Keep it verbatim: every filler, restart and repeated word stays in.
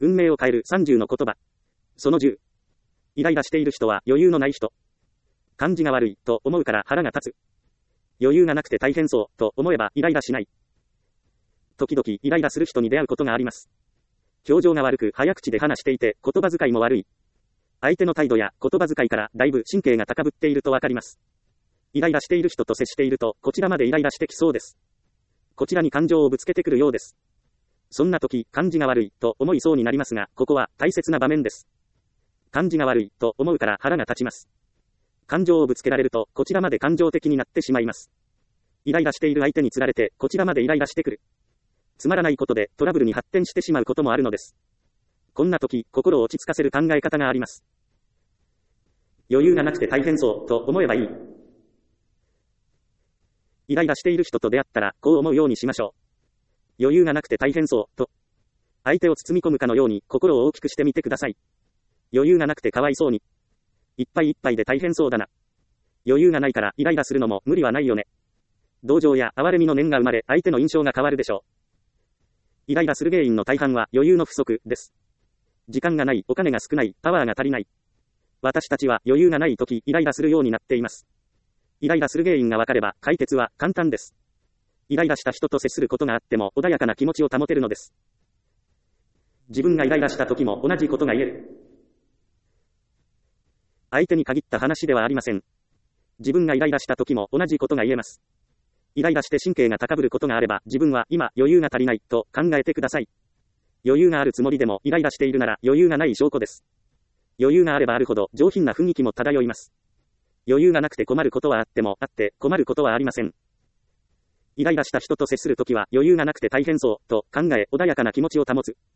運命を変えるさんじゅうの言葉。そのじゅう。イライラしている人は余裕のない人。感じが悪いと思うから腹が立つ。余裕がなくて大変そうと思えばイライラしない。時々イライラする人に出会うことがあります。表情が悪く早口で話していて言葉遣いも悪い。相手の態度や言葉遣いからだいぶ神経が高ぶっているとわかります。イライラしている人と接しているとこちらまでイライラしてきそうです。こちらに感情をぶつけてくるようです。そんな時、感じが悪いと思いそうになりますが、ここは大切な場面です。感じが悪いと思うから腹が立ちます。感情をぶつけられると、こちらまで感情的になってしまいます。イライラしている相手につられて、こちらまでイライラしてくる。つまらないことでトラブルに発展してしまうこともあるのです。こんな時、心を落ち着かせる考え方があります。余裕がなくて大変そうと思えばいい。イライラしている人と出会ったら、こう思うようにしましょう。余裕がなくて大変そう、と。相手を包み込むかのように心を大きくしてみてください。余裕がなくてかわいそうに。いっぱいいっぱいで大変そうだな。余裕がないからイライラするのも無理はないよね。同情や哀れみの念が生まれ、相手の印象が変わるでしょう。イライラする原因の大半は余裕の不足です。時間がない、お金が少ない、パワーが足りない。私たちは余裕がないときイライラするようになっています。イライラする原因がわかれば解決は簡単です。イライラした人と接することがあっても穏やかな気持ちを保てるのです。自分がイライラした時も同じことが言える。相手に限った話ではありません。自分がイライラした時も同じことが言えます。イライラして神経が高ぶることがあれば自分は今余裕が足りないと考えてください。余裕があるつもりでもイライラしているなら余裕がない証拠です。余裕があればあるほど上品な雰囲気も漂います。余裕がなくて困ることはあってもあって困ることはありません。イライラした人と接するときは余裕がなくて大変そうと考え穏やかな気持ちを保つ。